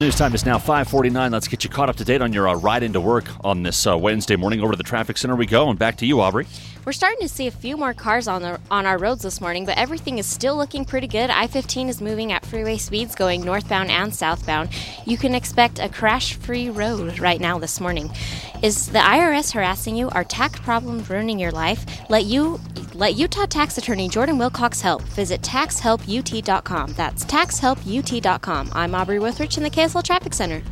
News time is now 5:49. Let's get you caught up to date on your ride into work on this Wednesday morning. Over to the traffic center we go, and back to you, Aubrey. We're starting to see a few more cars on our roads this morning, but everything is still looking pretty good. I-15 is moving at freeway speeds going northbound and southbound. You can expect a crash-free road right now this morning. Is the IRS harassing you? Are tax problems ruining your life? Let Utah tax attorney Jordan Wilcox help. Visit taxhelput.com. That's taxhelput.com. I'm Aubrey Withrich in the KSL Traffic Center.